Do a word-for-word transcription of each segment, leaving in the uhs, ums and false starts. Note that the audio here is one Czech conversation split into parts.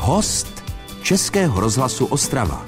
Host Českého rozhlasu Ostrava.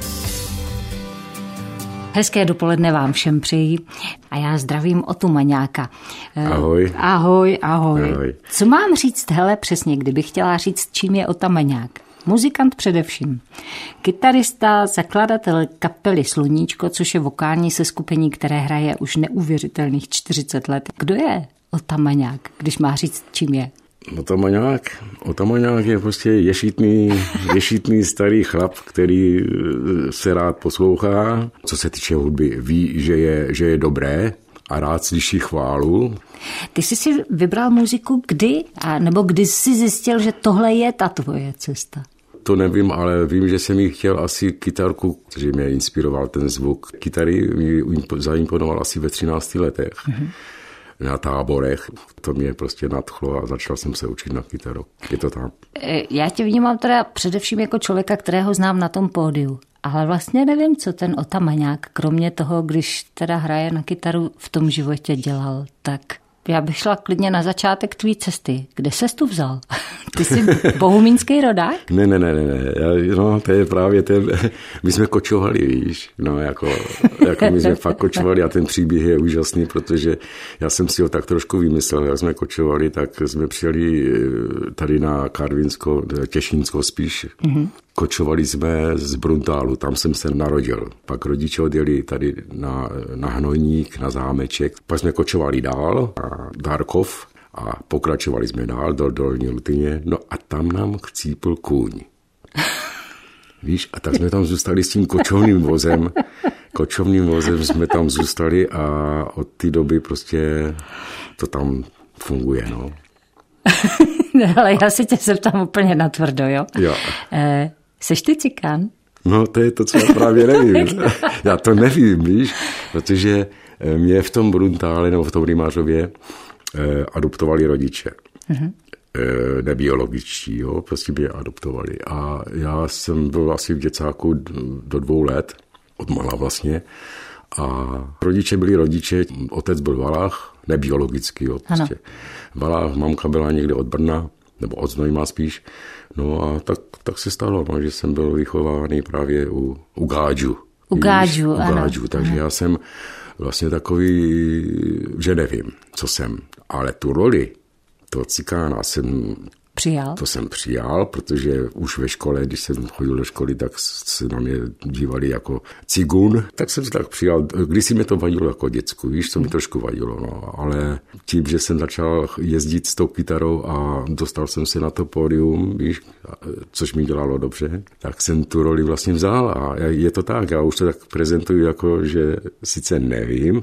Hezké dopoledne vám všem přeji a já zdravím Otu Maňáka. Ahoj. Ahoj, ahoj. Ahoj. Co mám říct, hele, přesně, kdybych chtěla říct, čím je Ota Maňák? Muzikant především. Kytarista, zakladatel kapely Sluníčko, což je vokální seskupení, které hraje už neuvěřitelných čtyřicet let. Kdo je Ota Maňák, když má říct, čím je? Ota Maňák, Ota Maňák je prostě ješitný, ješitný starý chlap, který se rád poslouchá. Co se týče hudby, ví, že je, že je dobré a rád slyší chválu. Ty jsi si vybral muziku kdy? A nebo kdy jsi zjistil, že tohle je ta tvoje cesta? To nevím, ale vím, že jsem jí chtěl asi kytarku, že mě inspiroval ten zvuk kytary, mě zaimponoval asi ve třinácti letech. Mm-hmm. Na táborech. To mě prostě nadchlo a začal jsem se učit na kytaru. Je to tam. Já tě vnímám teda především jako člověka, kterého znám na tom pódiu. Ale vlastně nevím, co ten Ota Maňák, kromě toho, když teda hraje na kytaru, v tom životě dělal. Tak já bych šla klidně na začátek tvý cesty. Kde ses tu vzal? Ty jsi bohumínský rodák? Ne, ne, ne, ne. Já, no, to je právě ten... My jsme kočovali, víš. No, jako, jako my jsme fakt kočovali a ten příběh je úžasný, protože já jsem si ho tak trošku vymyslel. Jak jsme kočovali, tak jsme přijeli tady na Karvinsko, Těšínsko spíš. Mm-hmm. Kočovali jsme z Bruntálu, tam jsem se narodil. Pak rodiče odjeli tady na, na Hnojník, na Zámeček. Pak jsme kočovali dál na Dárkov a pokračovali jsme dál do Dolní Lutyně. No a tam nám chcípl kůň. Víš, a tak jsme tam zůstali s tím kočovným vozem. Kočovným vozem jsme tam zůstali a od té doby prostě to tam funguje, no. Ale já se tě zeptám úplně natvrdo, jo? Jo. Eh, seš ty cikán? No, to je to, co já právě nevím. Já to nevím, víš, protože mě v tom Bruntále nebo v tom Rymářově eh, adoptovali rodiče. Mm-hmm. Eh, nebiologičtí, jo, prostě mě adoptovali. A já jsem byl asi v děcáku do dvou let, od malá vlastně. A rodiče byli rodiče, otec byl Valách, nebiologický, jo, prostě. Valách, mamka byla někde od Brna, nebo od Znojma spíš. No a tak, tak se stalo, no, že jsem byl vychovávaný právě u, u Gáďu. U Gáďu, u ano. Gáďu, takže ano. Já jsem vlastně takový, že nevím, co jsem. Ale tu roli toho cikána jsem... Přijal? To jsem přijal, protože už ve škole, když jsem chodil do školy, tak se na mě dívali jako cigun. Tak jsem si tak přijal. Když si mi to vadilo jako děcku, víš, to mi trošku vadilo, no. Ale tím, že jsem začal jezdit s tou kytarou a dostal jsem se na to pódium, víš, což mi dělalo dobře, tak jsem tu roli vlastně vzal a je to tak. Já už to tak prezentuju jako, že sice nevím,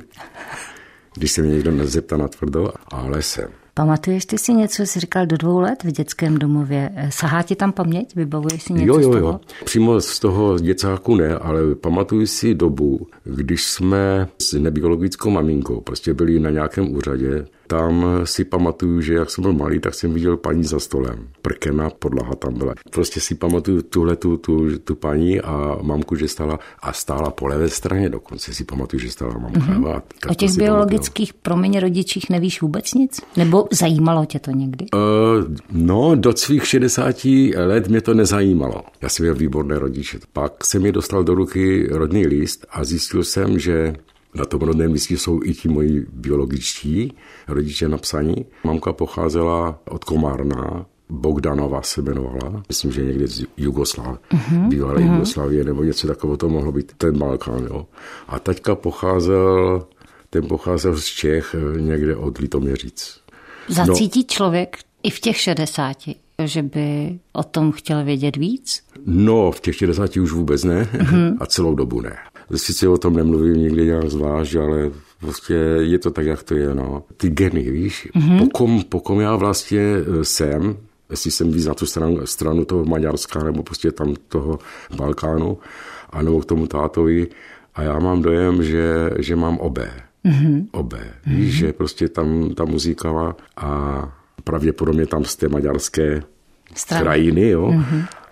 když se mě někdo nezeptá natvrdo, ale jsem. Pamatuješ ty si něco, jsi říkal do dvou let v dětském domově. Sahá ti tam paměť? Vybavuješ si něco jo, jo, z toho? Jo, přímo z toho děcáku ne, ale pamatuju si dobu, když jsme s nebiologickou maminkou prostě byli na nějakém úřadě. Tam si pamatuju, že jak jsem byl malý, tak jsem viděl paní za stolem. Prkená podlaha tam byla. Prostě si pamatuju tuhle tu, tu, tu paní a mamku, že stála a stála po levé straně. Dokonce si pamatuju, že stála mamka. Mm-hmm. O těch biologických, promiň, rodičích nevíš vůbec nic? Nebo zajímalo tě to někdy? Uh, no, do svých šedesáti let mě to nezajímalo. Já jsem měl výborné rodiče. Pak jsem mi dostal do ruky rodný list a zjistil jsem, že na tom rodném listě jsou i ti moji biologičtí rodiče napsaní. Mamka pocházela od Komárna, Bogdanova se jmenovala, myslím, že někde z Jugoslávie, uh-huh, bývalé uh-huh. Jugoslávie, nebo něco takového to mohlo být, ten Balkán, jo. A taťka pocházel, ten pocházel z Čech někde od Litoměřic. Zacítí no, člověk i v těch šedesáti, že by o tom chtěl vědět víc? No, v těch šedesáti už vůbec ne uh-huh. a celou dobu ne. Sice o tom nemluvím nikdy nějak zvlášť, ale prostě je to tak, jak to je, no. Ty geny, víš, mm-hmm. pokom, pokom já vlastně jsem, jestli jsem víc na tu stranu, stranu toho Maďarska, nebo prostě tam toho Balkánu, anebo k tomu tátovi, a já mám dojem, že, že mám obé. Mm-hmm. Obé. Mm-hmm. Víš, že prostě tam ta muzika a pravděpodobně tam z té maďarské Strany. krajiny, jo. Mm-hmm.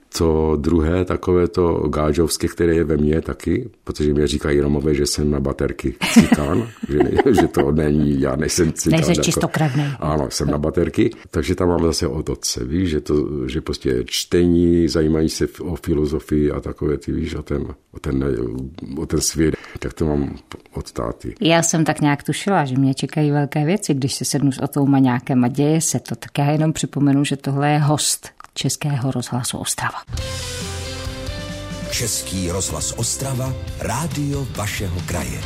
to druhé, takové to gáčovské, které je ve mně taky, protože mě říkají Romové, že jsem na baterky cikán, že, ne, že to není, já nejsem cikán. Nejsem čistokrevný. Ano, jsem na baterky, takže tam mám zase od otce, víš, že, to, že prostě čtení, zajímají se o filozofii a takové ty, víš, o ten, o ten, o ten svět, tak to mám od táty. Já jsem tak nějak tušila, že mě čekají velké věci, když se sednu s Otou Maňákem a děje se to, tak já jenom připomenu, že tohle je host Českého rozhlasu Ostrava. Český rozhlas Ostrava, rádio vašeho kraje.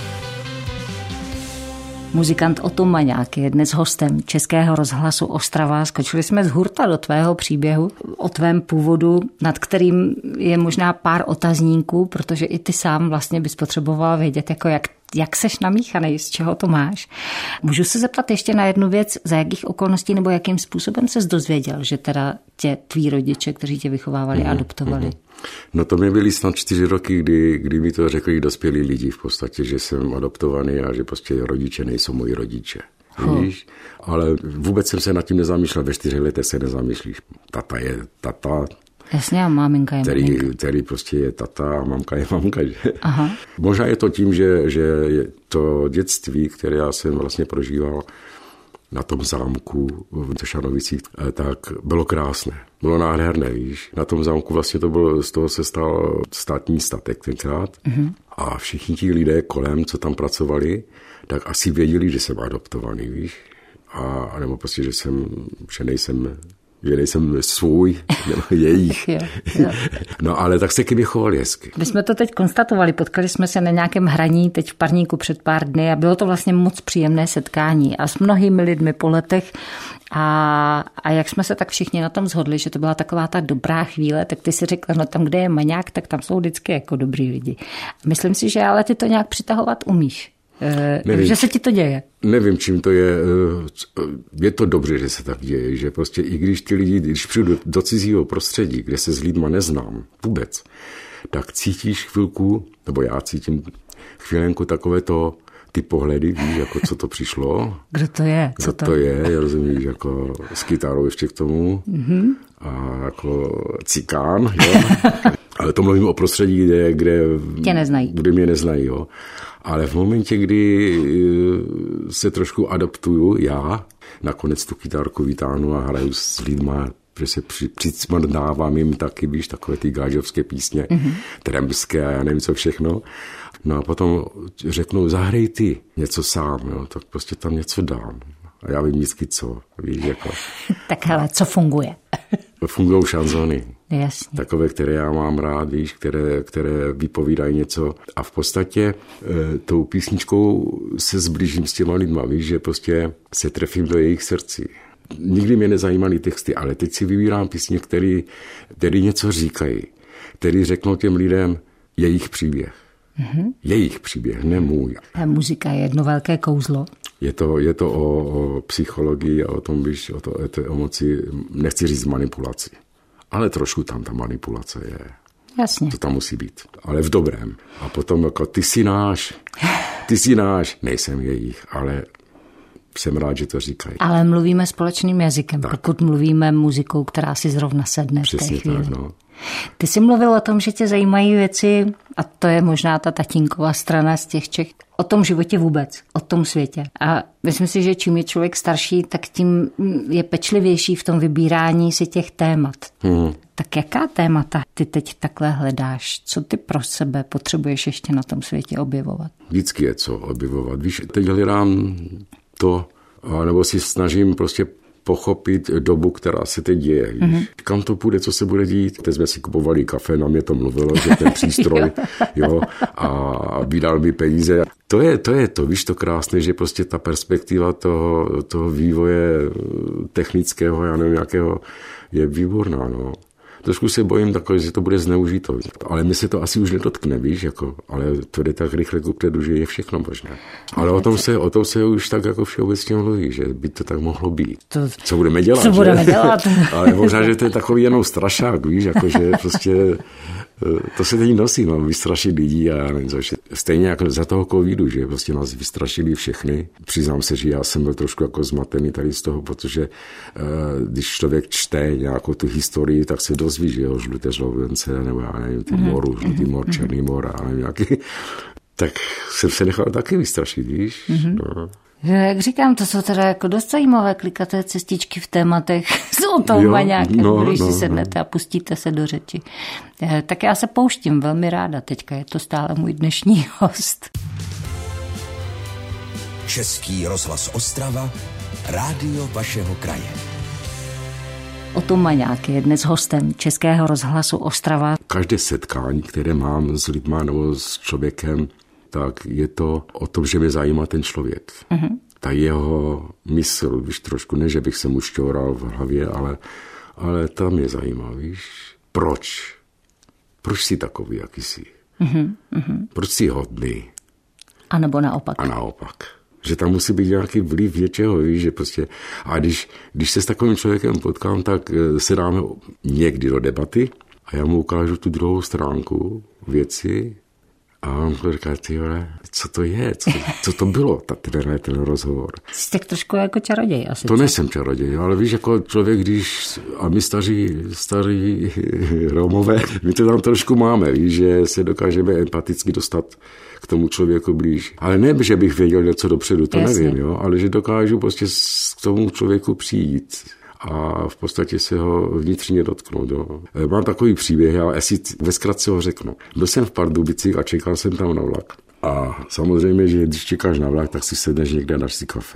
Muzikant Oto Maňák je dnes hostem Českého rozhlasu Ostrava. Skočili jsme z hurta do tvého příběhu o tvém původu, nad kterým je možná pár otazníků, protože i ty sám vlastně bys potřeboval vědět, jako jak Jak seš namíchanej, z čeho to máš. Můžu se zeptat ještě na jednu věc, za jakých okolností nebo jakým způsobem ses dozvěděl, že teda tě tví rodiče, kteří tě vychovávali, mm-hmm. adoptovali? No to mi byly snad čtyři roky, kdy, kdy mi to řekli dospělí lidi v podstatě, že jsem adoptovaný a že prostě rodiče nejsou moji rodiče. Víš? Ale vůbec jsem se nad tím nezamýšlel, ve čtyřech letech se nezamýšlíš. Tata je tata. Jasně, a maminka je který, maminka. Který prostě je tata a mamka je mamka. Že? Aha. Možná je to tím, že, že to dětství, které já jsem vlastně prožíval na tom zámku v Tešanovicích, tak bylo krásné. Bylo nádherné, víš. Na tom zámku vlastně to bylo, z toho se stal státní statek tenkrát. Mm-hmm. A všichni ti lidé kolem, co tam pracovali, tak asi věděli, že jsem adoptovaný, víš. A nebo prostě, že jsem, že nejsem že nejsem svůj, nebo jejich. jo, jo. No ale tak se k mě chovali hezky. My jsme to teď konstatovali, potkali jsme se na nějakém hraní teď v Parníku před pár dny a bylo to vlastně moc příjemné setkání a s mnohými lidmi po letech a, a jak jsme se tak všichni na tom shodli, že to byla taková ta dobrá chvíle, tak ty si řekla, no tam, kde je Maňák, tak tam jsou vždycky jako dobrý lidi. Myslím si, že ale ty to nějak přitahovat umíš. Nevím, že se ti to děje. Nevím, čím to je. Je to dobře, že se tak děje, že prostě i když ty lidi, když přijdu do cizího prostředí, kde se s lidma neznám vůbec, tak cítíš chvilku, nebo já cítím chvílenku takové to, ty pohledy, víš, jako co to přišlo. Kdo to je? Co to, to je, rozumíš, jako s kytarou ještě k tomu mm-hmm. a jako cikán, jo. Ale to mluvím o prostředí, kde, kde, Tě neznají. kde mě neznají, jo. Ale v momentě, kdy se trošku adaptuju já, nakonec tu kytárku vytáhnu a hraju s lidma, že se při, přicmrdávám jim taky, víš, takové ty gážovské písně, mm-hmm. tremské a já nevím co všechno. No a potom řeknou, zahraj ty něco sám, jo, tak prostě tam něco dám. A já vím vždycky co, víš, jako. Tak hele, co funguje? Fungují šanzony. Jasně. Takové, které já mám rád, víš, které, které vypovídají něco. A v podstatě e, tou písničkou se zblížím s těma lidma, víš, že prostě se trefím do jejich srdcí. Nikdy mě nezajímaly texty, ale teď si vybírám písně, které, které něco říkají, které řeknou těm lidem jejich příběh. Mm-hmm. Jejich příběh, ne můj. A muzika je jedno velké kouzlo. Je to, je to o, o psychologii a o tom, víš, o, to, o té emoci, nechci říct manipulaci. Ale trošku tam ta manipulace je. Jasně. To tam musí být. Ale v dobrém. A potom jako ty jsi náš, ty jsi náš. Nejsem jejich, ale jsem rád, že to říkají. Ale mluvíme společným jazykem, tak. Pokud mluvíme muzikou, která si zrovna sedne. Přesně v té chvíli. Tak, no. Ty jsi mluvil o tom, že tě zajímají věci, a to je možná ta tatínková strana z těch Čech, o tom životě vůbec, o tom světě. A myslím si, že čím je člověk starší, tak tím je pečlivější v tom vybírání si těch témat. Hmm. Tak jaká témata ty teď takhle hledáš? Co ty pro sebe potřebuješ ještě na tom světě objevovat? Vždycky je co objevovat. Víš, teď hledám to, nebo si snažím prostě pochopit dobu, která se teď děje. Mm-hmm. Kam to půjde, co se bude dít. Teď jsme si kupovali kafe, na mě to mluvilo, že ten přístroj, jo, a vydal mi peníze. To je, to je to, víš, to krásné, že prostě ta perspektiva toho, toho vývoje technického, já nevím, jakého, je výborná, no. Trošku se bojím takové, že to bude zneužito. Ale mi se to asi už nedotkne, víš, jako, ale to jde tak rychle kupředu, že je všechno možné. Ale o tom se, o tom se už tak jako všeobecně mluví, že by to tak mohlo být. To, co budeme dělat? Co budeme dělat? Ale možná, že to je takový jenom strašák, víš, jako, že prostě to se teď nosí, no, vystrašit lidí a já nevím, co. Stejně jako za toho covidu, že prostě nás vystrašili všechny. Přiznám se, že já jsem byl trošku jako zmatený tady z toho, protože uh, když člověk čte nějakou tu historii, tak se dozví, že jo, žluté žloubence, nebo já nevím, ty moru, žlutý mor, černý mor, a nevím, nějaký. Tak jsem se nechal taky vystrašit, víš? Mm-hmm. No. Jak říkám, to jsou teda jako dost zajímavé klikaté cestičky v tématech. Jsou to maňáky, no, když no, si sednete no. a pustíte se do řeči. Tak já se pouštím velmi ráda. Teďka je to stále můj dnešní host. Český rozhlas Ostrava, rádio vašeho kraje. Otom Maňák je dnes hostem Českého rozhlasu Ostrava. Každé setkání, které mám s lidma nebo s člověkem, tak je to o tom, že mě zajímá ten člověk. Uh-huh. Ta jeho mysl, víš, trošku, ne, že bych se mu šťoural v hlavě, ale, ale ta mě zajímá, víš. Proč? Proč jsi takový, jaký jsi? Uh-huh. Uh-huh. Proč jsi hodný? A nebo naopak. A naopak. Že tam musí být nějaký vliv něčeho, víš, že prostě... A když, když se s takovým člověkem potkám, tak se dáme někdy do debaty a já mu ukážu tu druhou stránku věci. A on říká, ty vole, co to je, co, co to bylo, ta, ten, ten rozhovor. Jsi tak trošku jako čaroděj asi. To nejsem čaroděj, ale víš, jako člověk, když, a my staří, staří Romové, my to tam trošku máme, víš, že se dokážeme empaticky dostat k tomu člověku blíž. Ale ne, že bych věděl něco dopředu, to Jasně. nevím, jo, ale že dokážu prostě k tomu člověku přijít a v podstatě se ho vnitřně dotknout. Jo. Mám takový příběh, ale asi ve zkratce ho řeknu. Byl jsem v Pardubicích a čekal jsem tam na vlak. A samozřejmě, že když čekáš na vlak, tak si sedneš někde a dáš si kafe.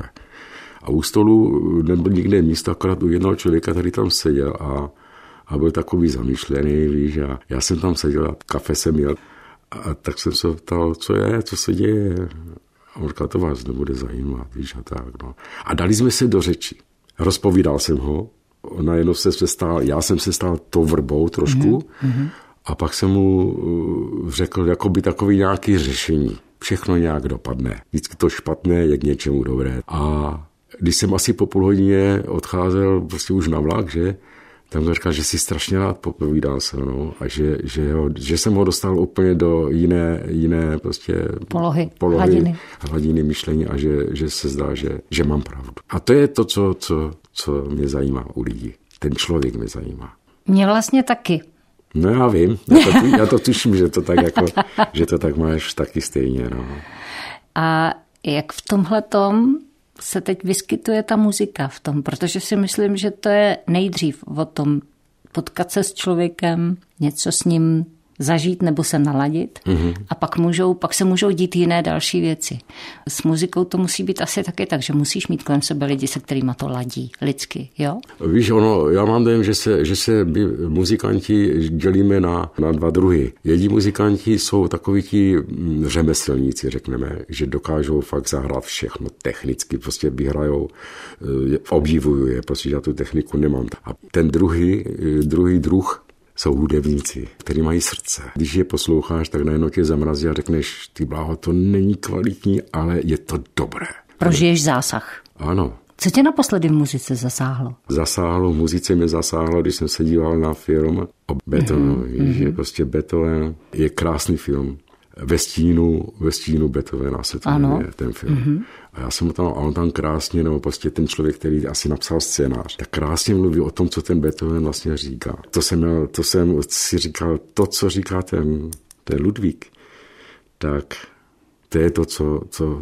A u stolu nebyl nikde místo, akorát u jednoho člověka, který tam seděl a, a byl takový zamýšlený, víš, a já jsem tam seděl a kafe jsem měl. A tak jsem se ptal, co je, co se děje. A on říkal, to vás nebude zajímat, víš, a tak. No. A dali jsme se do řeči. Rozpovídal jsem ho, najednou se stál, já jsem se stál tou vrbou trošku mm-hmm. a pak jsem mu řekl jakoby takový nějaký řešení. Všechno nějak dopadne. Vždycky to špatné je k něčemu dobré. A když jsem asi po půl hodině odcházel prostě už na vlak, že, tam to říkal, že si strašně rád popovídal se mnou a že, že, ho, že jsem ho dostal úplně do jiné, jiné prostě polohy, polohy hladiny. hladiny myšlení a že, že se zdá, že, že mám pravdu. A to je to, co, co, co mě zajímá u lidí. Ten člověk mě zajímá. Mě vlastně taky. No já vím, já to, já to tuším, že to tak jako, že to tak máš taky stejně. No. A jak v tomhletom se teď vyskytuje ta muzika v tom, protože si myslím, že to je nejdřív o tom potkat se s člověkem, něco s ním zažít nebo se naladit mm-hmm. a pak, můžou, pak se můžou dít jiné další věci. S muzikou to musí být asi taky tak, že musíš mít kolem sebe lidi, se kterýma to ladí lidsky, jo? Víš, ono, já mám dojem, že se, že se muzikanti dělíme na, na dva druhy. Jedni muzikanti jsou takoví ti řemeslníci, řekneme, že dokážou fakt zahrát všechno technicky, prostě vyhrajou, obdivuju je, prostě já tu techniku nemám. A ten druhý, druhý druh jsou hudebníci, kteří mají srdce. Když je posloucháš, tak najednou tě zamrazí a řekneš, ty bláho, to není kvalitní, ale je to dobré. Prožiješ zásah. Ano. Co tě naposledy v muzice zasáhlo? Zasáhlo, v muzice mě zasáhlo, když jsem se díval na film o Beethovenovi, mm-hmm. že prostě Beethoven je krásný film. Ve stínu, ve stínu Beethovena se to jmenuje, ten film. Mm-hmm. A já jsem tam, a on tam krásně, nebo prostě ten člověk, který asi napsal scénář, tak krásně mluví o tom, co ten Beethoven vlastně říká. To jsem, měl, to jsem si říkal, to, co říká ten, ten Ludvík, tak to je to, co, co,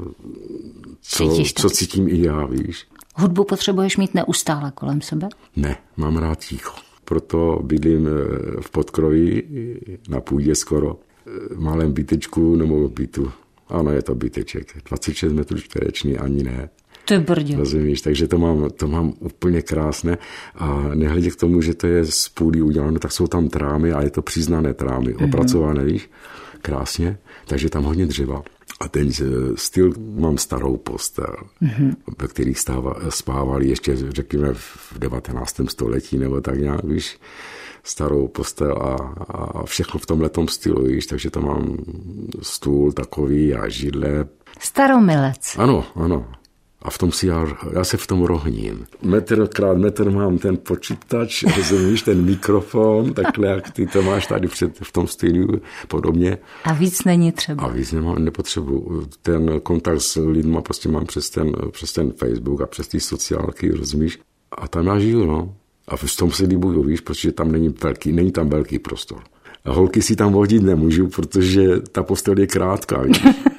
co, co cítím i já, víš. Hudbu potřebuješ mít neustále kolem sebe? Ne, mám rád ticho. Proto bydlím v Podkroví, na půdě skoro, malém bytečku nebo bytu. Ano, je to byteček. dvacet šest metrů čtverečný, ani ne. To je brdě. Rozumíš, takže to mám, to mám úplně krásné. A nehledě k tomu, že to je z půdy udělané, tak jsou tam trámy a je to přiznané trámy, mm-hmm. opracované, víš, krásně. Takže tam hodně dřeva. A ten styl, mám starou postel, mm-hmm. ve kterých stáva, spávali ještě, řekněme, v devatenáctém století nebo tak nějak, víš, starou postel a, a všechno v tomhletom stylu, víš, takže tam mám stůl takový a židle. Staromilec. Ano, ano. A v tom si já, já se v tom rohním. Metr krát metr mám ten počítač, rozumíš, ten mikrofon, takhle, jak ty to máš tady před, v tom studiu, podobně. A víc není třeba. A víc nemám, nepotřebuji. Ten kontakt s lidma prostě mám přes ten, přes ten Facebook a přes ty sociálky, rozumíš. A tam já žiju, no. A v tom se líbuju, víš, protože tam není velký, není tam velký prostor. A holky si tam vodit nemůžu, protože ta postel je krátká, víš.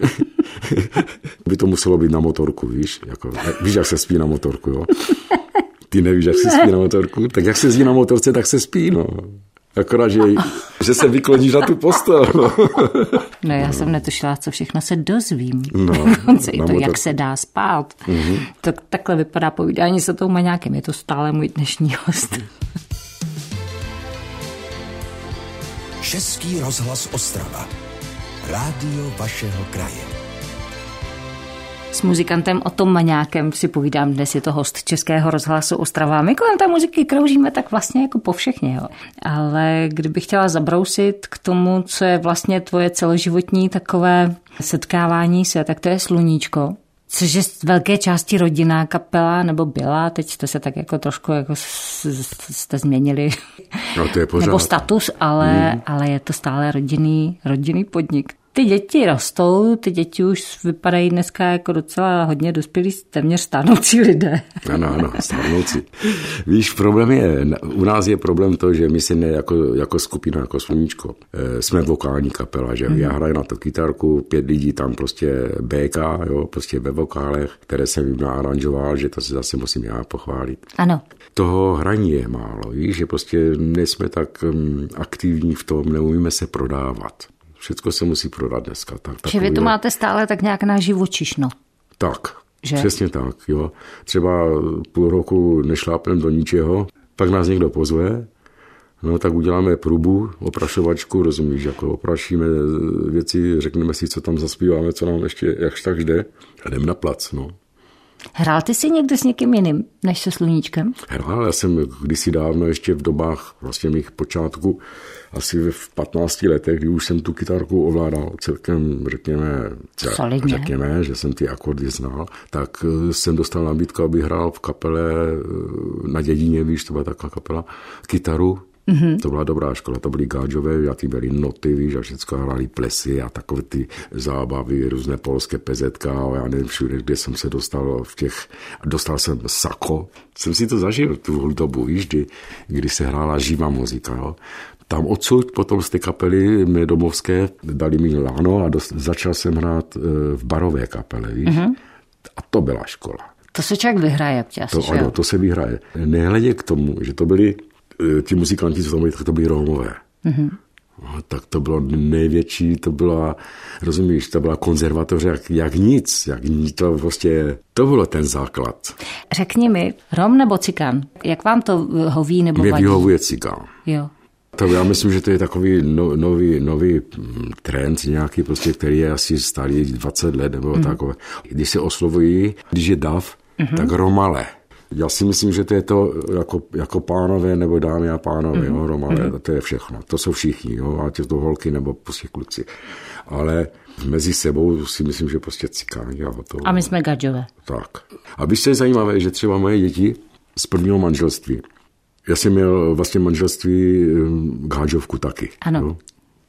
By to muselo být na motorku, víš. Jako, víš, jak se spí na motorku, jo? Ty nevíš, jak se spí na motorku? Tak jak se jezdí na motorce, tak se spí, no. Akorát, že, že se vykloníš na tu postel, no. No já jsem netušila, co všechno se dozvím. No, Dokonce i to, motor... jak se dá spát. Mm-hmm. To, takhle vypadá povídání se tou maňákem. Je to stále můj dnešní host. Český rozhlas Ostrava. Rádio vašeho kraje. S muzikantem Otom Maňákem si povídám, dnes je to host Českého rozhlasu Ostrava. My kolem té muziky kroužíme tak vlastně jako po všechně, jo. Ale kdybych chtěla zabrousit k tomu, co je vlastně tvoje celoživotní takové setkávání se, tak to je Sluníčko, což je z velké části rodinná kapela, nebo byla, teď jste se tak jako trošku jako jste změnili, no, to je pořád. Nebo status, ale, mm. ale je to stále rodinný, rodinný podnik. Ty děti rostou, ty děti už vypadají dneska jako docela hodně dospělí, téměř stárnoucí lidé. Ano, ano, stárnoucí. Víš, problém je, u nás je problém to, že my si ne jako, jako skupina, jako Sluníčko, jsme vokální kapela, že mm. já hraji na to kytarku, pět lidí tam prostě bé ká, jo, prostě ve vokálech, které jsem jim naaranžoval, že to se zase musím já pochválit. Ano. Toho hraní je málo, víš, že prostě nejsme tak um, aktivní v tom, neumíme se prodávat. Všechno se musí prodat dneska. Tak, že vy to máte stále tak nějak na živočišno. Tak, že? Přesně tak. Jo. Třeba půl roku nešlápneme do ničeho, pak nás někdo pozve, no tak uděláme průbu, oprašovačku, rozumíš, jako oprašíme věci, řekneme si, co tam zaspíváme, co nám ještě jakž tak jde a jdeme na plac, no. Hrál ty si někde s někým jiným, než se Sluníčkem? Hrál, já jsem kdysi dávno ještě v dobách vlastně mých počátků, asi v patnácti letech, kdy už jsem tu kytarku ovládal celkem, řekněme, solidně. řekněme, že jsem ty akordy znal, tak jsem dostal nabídku, aby hrál v kapele na Dědině, víš, to byla taková kapela, kytaru. Mm-hmm. To byla dobrá škola, to byly gáčové, a ty byly noty, víš, a všechno hráli plesy a takové ty zábavy, různé polské pezetka a já nevím všude, kde jsem se dostal v těch, dostal jsem sako, jsem si to zažil tu dobu, víš, kdy, kdy se hrála živá muzika, jo. Tam odsud, potom z té kapely mé domovské dali mi láno a dost, začal jsem hrát v barové kapele, víš, mm-hmm. a to byla škola. To se člověk vyhraje, to, ano, to se vyhraje. Nehledě k tomu, že to byli ti muzikanti, co tam byli, tak to byli Rómové. Mm-hmm. No, tak to bylo největší, to byla, rozumíš, to byla konzervatoře jak, jak nic, jak nic, to prostě, to bylo ten základ. Řekni mi, Rom nebo Cikán, jak vám to hoví nebo vadí? Mě vyhovuje Cikán. Jo. To já myslím, že to je takový no, nový, nový trend nějaký, prostě, který je asi starý dvacet let nebo mm. takové. Když se oslovují, když je dav, mm-hmm. tak Romale. Já si myslím, že to je to jako, jako pánové nebo dámy a pánové, mm-hmm. jo, Romale, mm-hmm. to je všechno. To jsou všichni, jo, ať je to holky nebo prostě kluci. Ale mezi sebou si myslím, že prostě Cikáni. A, to, a my jsme gadžové. Tak. A víš, je zajímavé, že třeba moje děti z prvního manželství, já jsem měl vlastně manželství gáčovku taky. Ano. Jo.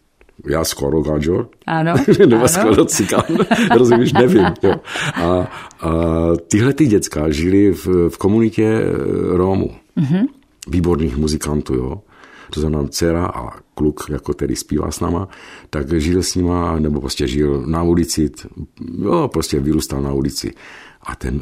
Já skoro gáčor. Ano. Nebo skoro Cikán. Rozumíš, nevím. Jo. A, a tyhle ty děcka žili v, v komunitě Rómů. Mm-hmm. Výborných muzikantů, jo. To znamená dcera a kluk, jako který zpívá s náma, tak žil s nima, nebo prostě žil na ulici, jo, prostě vyrůstal na ulici. A ten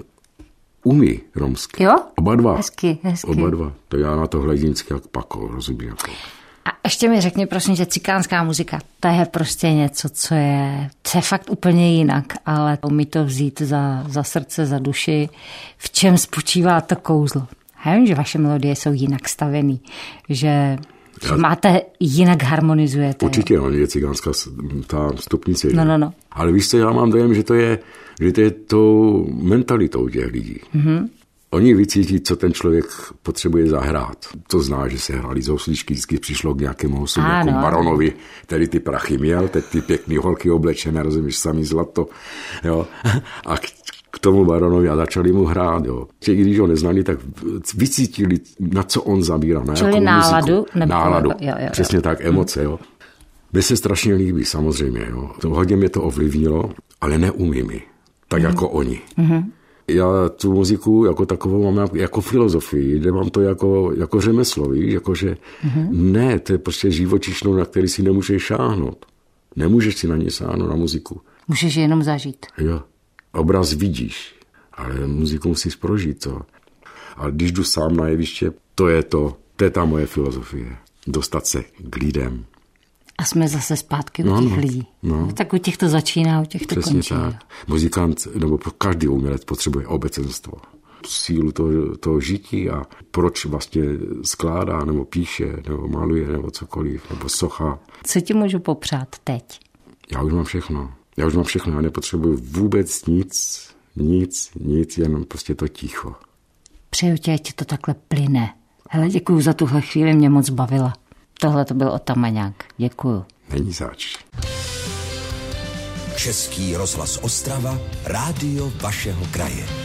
umí romsky. Jo? Oba dva. Hezky, hezky. Oba dva. To já na to hledím vždycky jak pako, rozumím. Jako. A ještě mi řekni, prosím, že cikánská muzika, to je prostě něco, co je, co je fakt úplně jinak, ale umí to vzít za, za srdce, za duši. V čem spočívá to kouzlo? Já vím, že vaše melodie jsou jinak stavený, že, že já... máte, jinak harmonizujete. Určitě, ale je cigánská ta stupnice. No, no, no. Ale víš co, já mám dojem, že to je, že to je tou mentalitou těch lidí. Mm-hmm. Oni vycítí, co ten člověk potřebuje zahrát. To zná, že se hráli z housličky, vždycky přišlo k nějakému housu, jako baronovi, který ty prachy měl, teď ty pěkný holky oblečené, rozumíš, samý zlato. Jo? A k tomu baronovi a začali mu hrát. Jo. I když ho neznali, tak vycítili, na co on zabírá. Na Čili náladu? Nebo náladu, jo, jo, jo. Přesně tak, emoce. Jo. Mně se strašně líbí, samozřejmě. Jo. To hodně mě to ovlivnilo, ale neumím ji, tak mm. jako oni. Mm. Já tu muziku jako takovou mám jako filozofii, nemám to jako, jako řemeslo, víš, jakože mm. ne, to je prostě živočišnou, na který si nemůžeš šáhnout. Nemůžeš si na ně sáhnout, na muziku. Můžeš jenom zažít. Jo, obraz vidíš, ale muziku musíš prožít to. Ale když jdu sám na jeviště, to je to, to je ta moje filozofie. Dostat se k lidem. A jsme zase zpátky u no, těch no, lidí. No. Tak u těch to začíná, u těch to Přesně končí. Tak. Muzikant, nebo každý umělec potřebuje obecenstvo. Sílu toho, toho žití a proč vlastně skládá, nebo píše, nebo maluje, nebo cokoliv, nebo socha. Co ti můžu popřát teď? Já už mám všechno. Já už mám všechno, já nepotřebuji vůbec nic, nic, nic, jenom prostě to ticho. Přeju tě, ať ti to takhle plyne. Hele, děkuju za tuhle chvíli, mě moc bavila. Tohle to byl Otamaňák. Děkuju. Není zač. Český rozhlas Ostrava, rádio vašeho kraje.